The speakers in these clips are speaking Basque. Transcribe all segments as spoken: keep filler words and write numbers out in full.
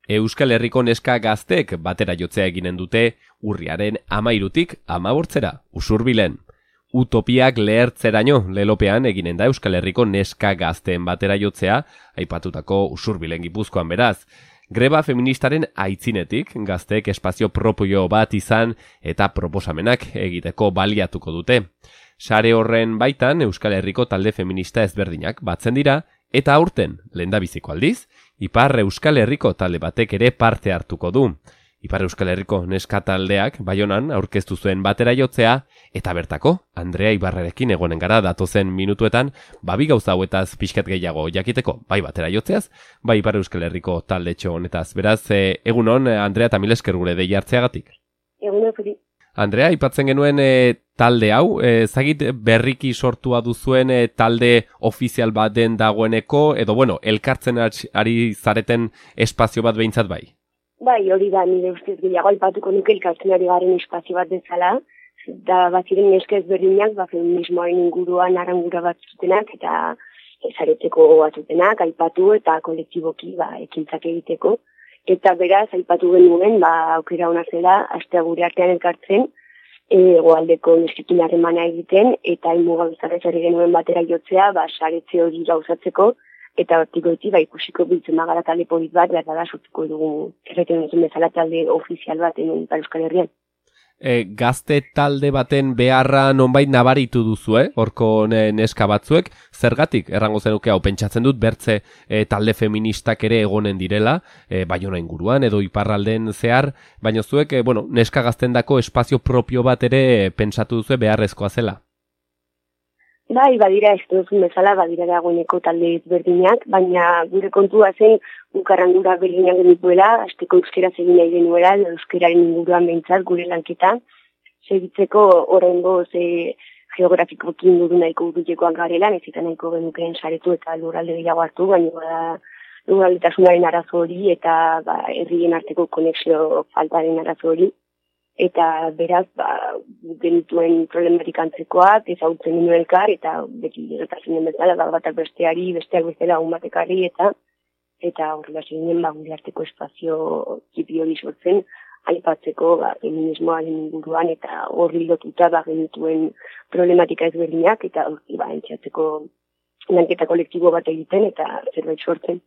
Euskal Herriko neska gazteek batera jotzea eginen dute urriaren hamairutik hamabortzera, Usurbilen. Utopiak lehertzeraino lelopean eginen da Euskal Herriko neska gazteen batera jotzea, aipatutako Usurbilen Gipuzkoan beraz. Greba feministaren aitzinetik, gazteek espazio propio bat izan eta proposamenak egiteko baliatuko dute. Sare horren baitan Euskal Herriko talde feminista ezberdinak batzen dira, eta aurten, lehendabiziko aldiz, Ipar Euskal Herriko talde batek ere parte hartuko du. Ipar Euskal Herriko neska taldeak Baionan aurkeztu zuen batera jotzea, eta bertako, Andrea Ibarrerekin egonen gara datozen minutuetan, babi gauza hauetaz pixkat gehiago jakiteko, bai batera jotzeaz, bai Ipar Euskal Herriko talde honetaz. Beraz, e, egunon, Andrea, eta mil esker gure dei hartzeagatik. Egunon, zuri. Andrea, aipatzen genuen e, talde hau, e, zagit berriki sortua duzuen e, talde ofizial bat den dagoeneko, edo bueno, elkartzen ari zareten espazio bat behintzat bai? Bai, hori da, nire ustez gehiago aipatuko nuke elkartzen ari garen espazio bat dezala, da baziren neska ezberdinak, ba, feminismoaren inguruan arangura bat zutenak, eta ezaretzeko batutenak, aipatu eta kolektiboki ba, ekintzak egiteko. Eta beraz, aipatu genuen, ba, aukera hona zela, astea gure artean elkartzen, hegoaldeko neskikin harremana egiten, eta inmuga bezala ezari genuen batera jotzea, ba, saretze hori gauzatzeko, eta hortikoiti, ba, ikusiko biltzen magara talde polit bat, behar da sortuko dugu, erreten duzun bezala talde ofizial bat hemen Euskal Herrian. E, gazte talde baten beharra nonbait nabaritu duzu, eh? Horko neska batzuek, zergatik errango zenuke hau pentsatzen dut bertze e, talde feministak ere egonen direla, e, Baiona inguruan edo iparralden zehar, baina zuek, e, bueno, neska gaztendako espazio propio bat ere pentsatu duzu beharrezkoa zela. Bai, badira ez duzun bezala, badira dagoeneko talde ezberdinak, baina gure kontua zen ukarrangura berdinak genituela, azteko euskera zegin nahi genuela, euskeraren inguruan behintzat gure lanketa, segitzeko horrengo ze geografikoki inguru nahiko urrutekoak garela, nezita nahiko genukeen saretu eta lurralde gehiago hartu, baina bada lurraldetasunaren arazo hori eta ba, herrien arteko konexio faltaren arazo hori. Eta beraz, ba, genituen problematik antzekoak, ezautzen nuen elkar, eta beti gertatzen bezala, ba, batak besteari, besteak bestela un batekarri, eta eta horrela zinen, ba, gure arteko espazio tipi hori sortzen, aipatzeko, ba, feminismoaren inguruan, eta horri lotuta, ba, genituen problematika ezberdinak, eta hori, ba, entxatzeko lanketa kolektibo bat egiten, eta zerbait sortzen.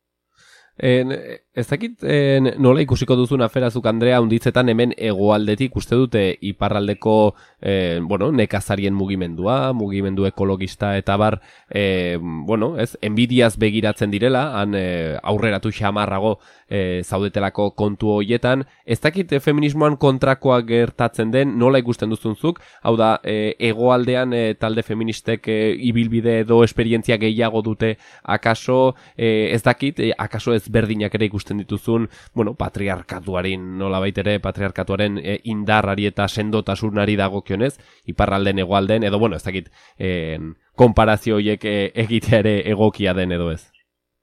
En, ez dakit en, nola ikusiko duzun aferazuk, Andrea, unditzetan hemen hegoaldetik uste dute iparraldeko en, bueno, nekazarien mugimendua, mugimendu ekologista eta bar, e, bueno, ez, enbidiaz begiratzen direla, han e, aurreratu xamarrago e, zaudetelako kontu horietan. Ez dakit e, feminismoan kontrakoa gertatzen den, nola ikusten duzunzuk, hau da, e, hegoaldean e, talde feministek e, ibilbide edo esperientzia gehiago dute, akaso, e, ez dakit, e, akaso ez berdinak ere ikusten dituzun, bueno, patriarkatuaren nolabait ere, patriarkatuaren e, indarrari eta sendotasunari dagokionez, iparralden hegoalden, edo bueno, ez dakit, e, konparazio horiek e, egitea ere egokia den edo ez.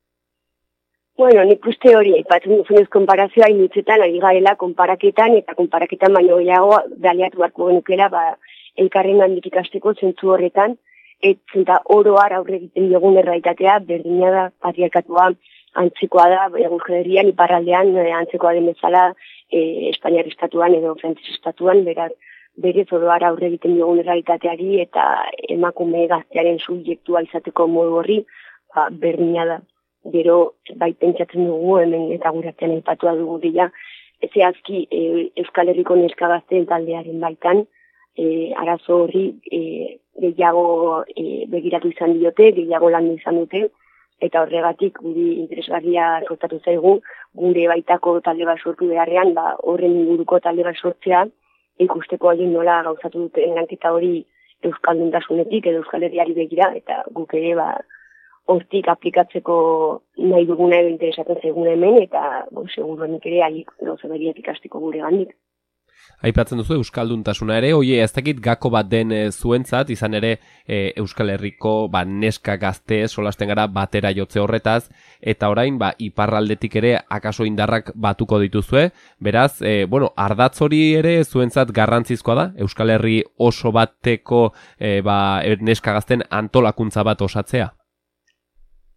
Bueno, nik uste hori, aipatzen duzunez konparazioa inutzetan, ari garela konparaketan, eta konparaketan baino gehiago baliatu beharko genukela, ba, elkarren handik ikasteko zentzu horretan, eta oroar aurre egiten diogun erraitatea, berdina da patriarkatua, antzekoa da, Euskal iparraldean, antzekoa den bezala, e, Espainiar estatuan edo Frantses estatuan, beraz, berez oroar aurre egiten diogun errealitateari eta emakume gaztearen subjektua izateko modu horri, ba, berdina da. Gero, bai pentsatzen dugu, hemen eta gure artean aipatua dugu dira, zehazki e, Euskal Herriko neska gazteen taldearen baitan, e, arazo horri e, gehiago e, begiratu izan diote, gehiago landu izan dute, eta horregatik guri interesgarria sortatu zaigu, gure baitako talde bat sortu beharrean, ba, horren inguruko talde bat sortzea, ikusteko egin nola gauzatu duten lanketa hori euskalduntasunetik edo Euskal Herriari begira, eta guk ere ba, hortik aplikatzeko nahi duguna edo interesatzen zaiguna hemen, eta bon, seguruenik ere haik gauza berriak ikasteko gure gandik. Aipatzen duzu euskalduntasuna ere, oie ez dakit gako bat den e, zuentzat, izan ere e, Euskal Herriko ba, neska gazte solasten gara batera jotze horretaz, eta orain ba, iparraldetik ere akaso indarrak batuko dituzue, beraz, e, bueno, ardatz hori ere zuentzat garrantzizkoa da, Euskal Herri oso bateko e, ba, neska gazten antolakuntza bat osatzea?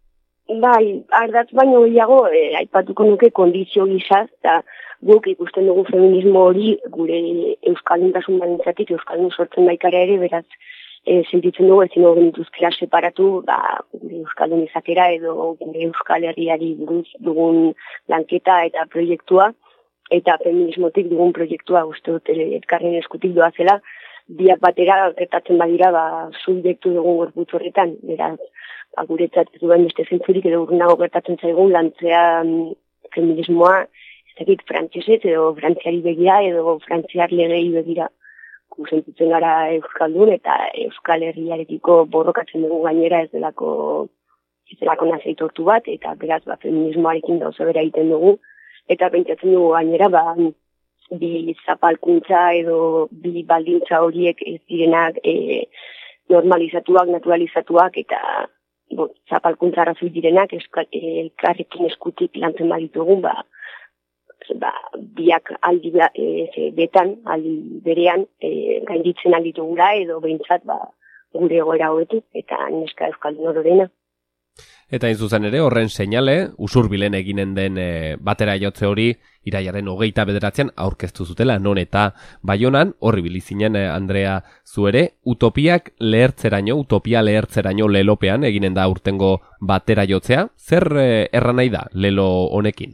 Bai, ardatz baino gehiago, eh, aipatuko nuke kondizio gizaz, eta guk ikusten dugu feminismo hori gure euskalduntasun balintzatik, euskaldun sortzen baikara ere, beraz, e, sentitzen dugu ezin hori genituzkera separatu, ba, gure euskaldun izatera edo gure euskal herriari buruz dugun lanketa eta proiektua, eta feminismotik dugun proiektua uste dut elkarren eskutik doazela, biak batera gertatzen badira, ba, subjektu dugun gorputz horretan, beraz, ba, guretzat ez duen beste zentzurik edo urnago gertatzen zaigun lantzea mm, feminismoa, ez dakit frantsesez edo frantziari begira edo frantziar legei begira. Gu sentitzen gara euskaldun eta euskal herriarekiko borrokatzen dugu gainera ez delako ez delako nazaitortu bat, eta beraz ba, feminismoarekin gauza bera egiten dugu, eta pentsatzen dugu gainera ba, bi zapalkuntza edo bi baldintza horiek ez direnak e, normalizatuak, naturalizatuak eta bo, zapalkuntza arrazoi direnak elkarrekin eskutik lantzen baditugun, ba, ba, biak aldi e, betan, aldi berean, e, gainditzen alditugula edo behintzat ba, gure egoera hobetu eta neska euskaldun ororena. Eta hain zuzen ere, horren seinale, Usurbilen eginen den e, batera jotze hori, iraiaren hogeita bederatzean aurkeztu zutela, non eta Baionan, horri bilizinen e, Andrea zuere, utopiak lehertzeraino, utopia lehertzeraino lelopean eginen da urtengo batera jotzea, zer e, erran nahi da lelo honekin?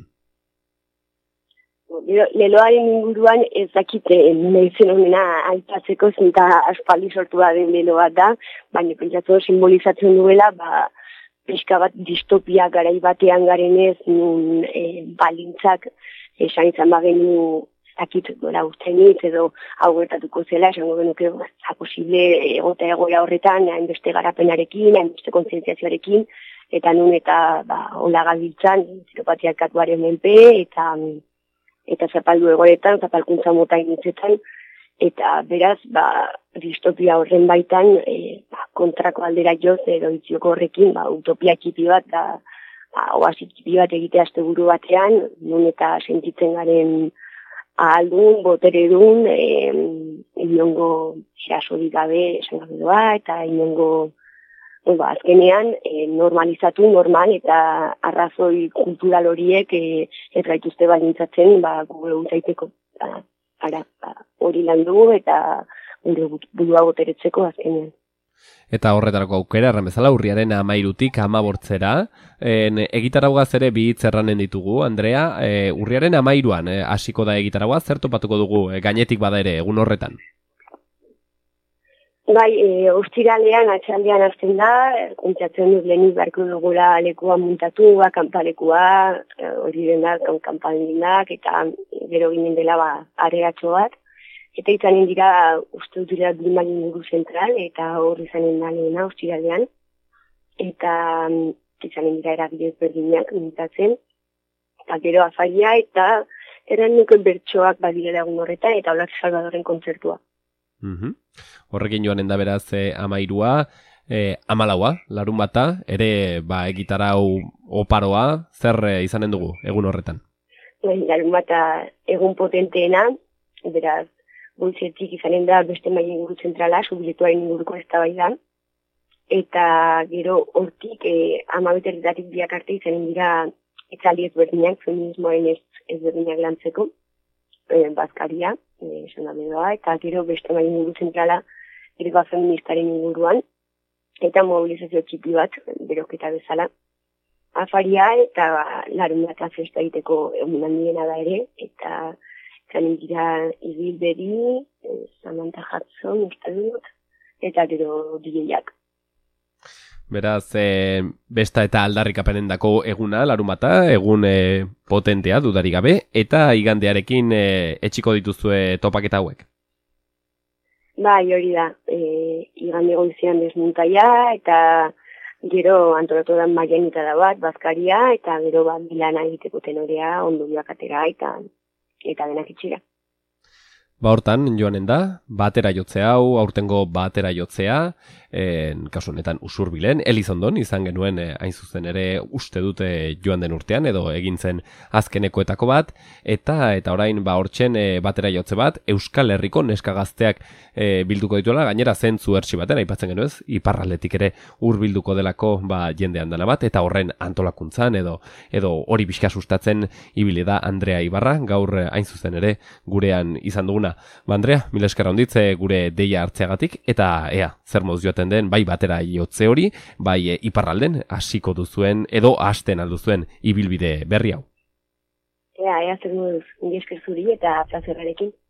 Leloaren inguruan ez dakite mehitzen honena aipatzeko zinta aspaldi sortu da den leloa da, baina pentsatu simbolizatzen duela, ba, pixka bat distopia garai batean garenez, nun e, balintzak esan izan bagenu zakit dora urtenitz edo hau gertatuko zela, esango genuke ba, posible egota egoera horretan, hainbeste garapenarekin, hainbeste kontzientziazioarekin, eta nun eta ba, hola gabiltzan, ziropatiakatuaren menpe, eta eta zapaldu egoretan, zapalkuntza mota initzetan, eta beraz, ba, distopia horren baitan, e, ba, kontrako aldera joz edo itzioko horrekin, ba, utopia txipi bat, da, ba, oasi txipi bat egitea asteburu batean, nun eta sentitzen garen ahaldun, boteredun, e, inongo erasorik gabe esan gabe doa, eta inongo ba, azkenean e, normalizatu, normal, eta arrazoi kultural horiek e, ez gaituzte balintzatzen, ba, gure utzaiteko. Ba, ara, ba, hori lan dugu eta gure burua boteretzeko azkenean. Eta horretarako aukera, erran bezala, urriaren amairutik amabortzera, en, egitaragaz ere bi hitz erranen ditugu, Andrea, e, urriaren amairuan e, hasiko da egitaragaz, zer topatuko dugu e, gainetik bada ere, egun horretan? Bai, e, ostiralean, atxaldean azten da, kontzatzen dut lehenik beharko dugula lekua muntatu, kanpalekua, hori den da, kanpalindak, eta gero ginen dela ba, areatxo bat. Eta izanen dira, uste dut dira Bilmagin Inguru Zentral, eta hor izanen da lehena ostiralean. Eta izanen dira erabidez berdinak muntatzen. Eta gero afaria, eta eran nuke bertsoak badirela egun horretan, eta Olak Salvadorren kontzertua. Mm-hmm. Horrekin joanen da beraz e, amairua, e, amalaua, larun bata, ere ba, egitarau oparoa, zer e, izanen dugu egun horretan? Bai, larun bata egun potenteena, beraz, goizetik izanen da beste Maila Inguru Zentrala, subjektuaren inguruko eztabaidan, eta gero hortik e, amabeterretatik biak arte izanen dira itzaldi ezberdinak, feminismoaren ez, ezberdinak lantzeko, e, bazkaria, esan da bedoa, eta gero beste Maila Inguru Zentrala greba feministaren inguruan, eta mobilizazio txipi bat, beroketa bezala. Afaria eta ba, larun bat festa egiteko egun handiena da ere, eta zanen dira ibilberi, Samantha Hudson, uste dut, eta gero D J-ak. Beraz, e, besta eta aldarrikapenen dako eguna, larumata, egun e, potentea dudarik gabe, eta igandearekin e, etxiko dituzue topaketa hauek. Bai, hori da, e, igande goizean desmuntaia, eta gero antolatu da maianita da bat, bazkaria, eta gero bat bilana egiteko tenorea, ondubiak atera, eta, eta denak itxira. Ba hortan, joanen da, batera jotze hau, aurtengo batera jotzea, en, kasu honetan Usurbilen, Elizondon izan genuen eh, hain zuzen ere uste dute joan den urtean, edo egin zen azkenekoetako bat, eta eta orain ba hortzen eh, batera jotze bat, Euskal Herriko neska gazteak eh, bilduko dituela, gainera zentzu hertsi baten, aipatzen genuez, iparraldetik ere hurbilduko delako ba, jendean dana bat, eta horren antolakuntzan, edo edo hori bizka sustatzen ibili da Andrea Ibarra, gaur eh, hain zuzen ere gurean izan duguna. Ba, Andrea, mila esker handitze gure deia hartzeagatik, eta ea, zer moz joaten den, bai batera jotze hori, bai e, iparralden hasiko duzuen, edo hasten alduzuen ibilbide berri hau. Ea, ea, zer moz, mila esker zuri eta plazerrarekin.